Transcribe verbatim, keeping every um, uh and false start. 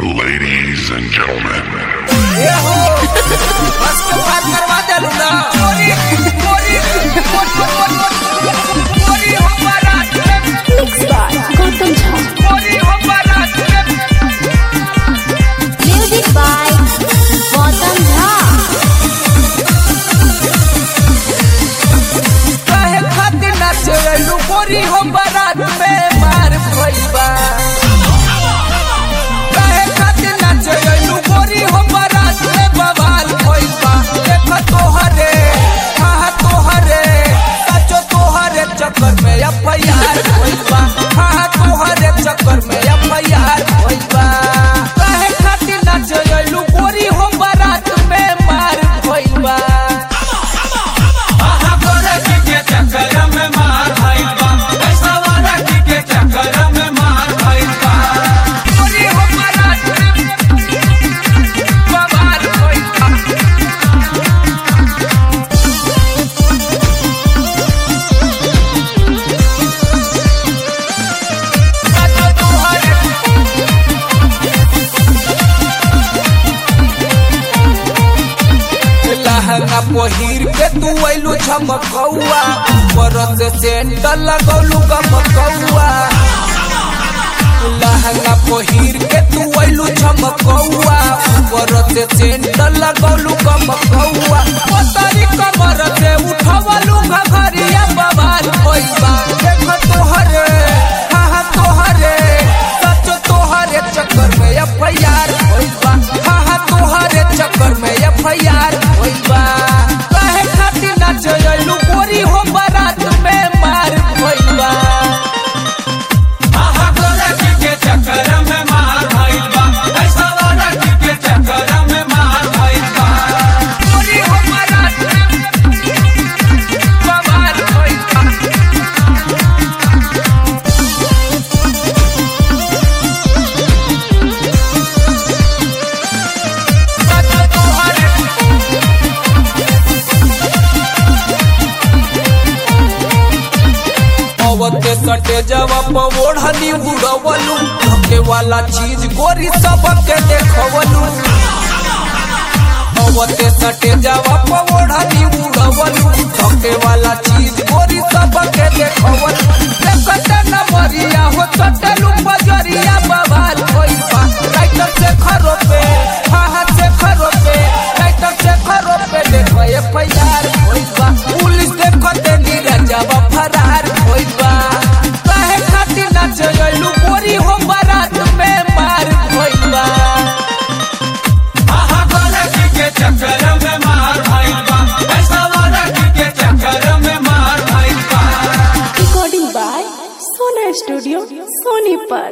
Ladies and gentlemen. ये हो बस के बात करवा दे लूना मोरी मोरी मोरी हो बारात में Mixed by Gautam Jha. मोरी हो बारात में Music by Gautam Jha. काहे खातिर नाचे लू मोरी हो बारात में मार भइबा काहे खातिर नाचे लू मोरी हो बारात में बवाल भइबा देख तोहरे हां तोहरे सचो तोहरे चक्कर में एफआईआर भइबा हां तोहरे चक्कर में एफआईआर भइबा काहे खातिर नाचे लू मोरी हो बारात में मार भइबा मोरी हो बारात में बवाल भइबा सचो तोहरे लहंगा पहिर के तू अइलू झमकौआ बरस सेंट लगौलू गमकौआ लहंगा पहिर के तू अइलू झमकौआ बरस सेंट लगौलू गमकौआ पतरी कमर से उठवलू घघरिया बवाल होइबा देख तोहरे हां तोहरे सच तोहरे चक्कर में एफआईआर होइबा हां तोहरे चक्कर में एफआईआर होइबा काहे खातिर नाचे अइलू गोरी हो बारात में मार होइबा गोरी हो बारात में बवाल होइबा सच तोहरे अवते सटे जवाब ओढ़नी उड़वलू धके वाला चीज गोरी सबके देखवलू अवते सटे जवाब ओढ़नी उड़वलू धके वाला चीज गोरी सबके देखवलू देखते न मरिया हो चटलू बजरिया बवाल होइबा राइटर से खरो पे हां हां से खरो पे राइटर से खरो पे देखो एफआईआर होइबा पुलिस देखते नीरजवा फरार होइबा काहे खातिर नाचे अइलू गोरी हो बारात में मार होइबा Recording by Sona Studio, Sonipat.